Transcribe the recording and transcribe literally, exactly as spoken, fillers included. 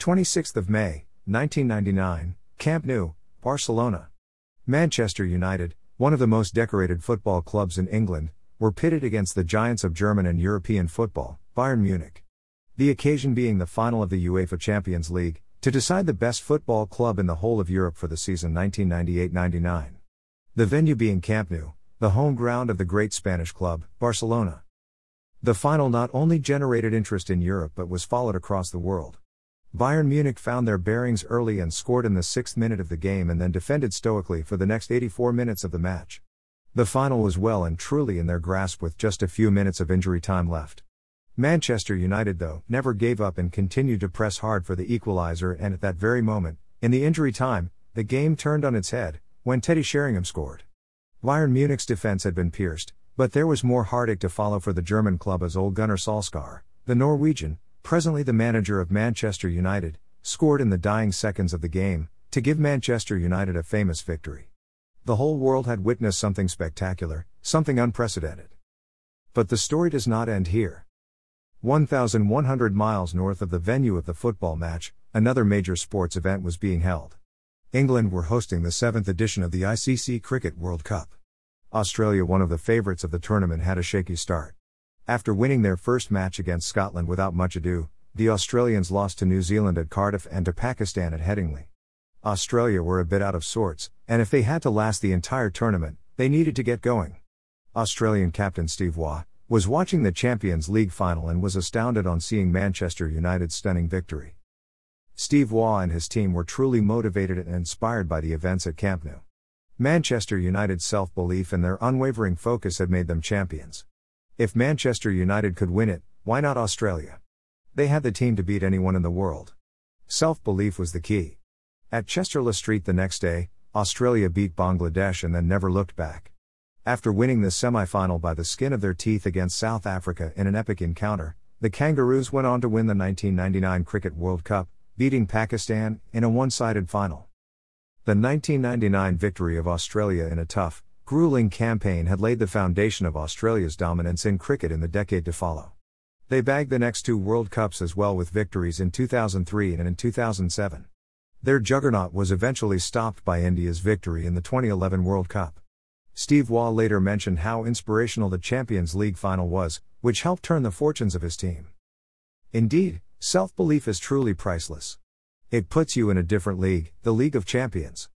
twenty-sixth of May, nineteen ninety-nine, Camp Nou, Barcelona. Manchester United, one of the most decorated football clubs in England, were pitted against the giants of German and European football, Bayern Munich. The occasion being the final of the UEFA Champions League, to decide the best football club in the whole of Europe for the season nineteen ninety-eight ninety-nine. The venue being Camp Nou, the home ground of the great Spanish club, Barcelona. The final not only generated interest in Europe but was followed across the world. Bayern Munich found their bearings early and scored in the sixth minute of the game and then defended stoically for the next eighty-four minutes of the match. The final was well and truly in their grasp with just a few minutes of injury time left. Manchester United, though, never gave up and continued to press hard for the equalizer, and at that very moment, in the injury time, the game turned on its head, when Teddy Sheringham scored. Bayern Munich's defense had been pierced, but there was more heartache to follow for the German club as Ole Gunnar Solskjaer, the Norwegian, presently the manager of Manchester United, scored in the dying seconds of the game, to give Manchester United a famous victory. The whole world had witnessed something spectacular, something unprecedented. But the story does not end here. one thousand one hundred miles north of the venue of the football match, another major sports event was being held. England were hosting the seventh edition of the I C C Cricket World Cup. Australia, one of the favourites of the tournament, had a shaky start. After winning their first match against Scotland without much ado, the Australians lost to New Zealand at Cardiff and to Pakistan at Headingley. Australia were a bit out of sorts, and if they had to last the entire tournament, they needed to get going. Australian captain Steve Waugh was watching the Champions League final and was astounded on seeing Manchester United's stunning victory. Steve Waugh and his team were truly motivated and inspired by the events at Camp Nou. Manchester United's self-belief and their unwavering focus had made them champions. If Manchester United could win it, why not Australia? They had the team to beat anyone in the world. Self-belief was the key. At Chester-le Street the next day, Australia beat Bangladesh and then never looked back. After winning the semi-final by the skin of their teeth against South Africa in an epic encounter, the Kangaroos went on to win the nineteen ninety-nine Cricket World Cup, beating Pakistan in a one-sided final. The nineteen ninety-nine victory of Australia in a tough, grueling campaign had laid the foundation of Australia's dominance in cricket in the decade to follow. They bagged the next two World Cups as well, with victories in two thousand three and in two thousand seven. Their juggernaut was eventually stopped by India's victory in the twenty eleven World Cup. Steve Waugh later mentioned how inspirational the Champions League final was, which helped turn the fortunes of his team. Indeed, self-belief is truly priceless. It puts you in a different league, the League of Champions.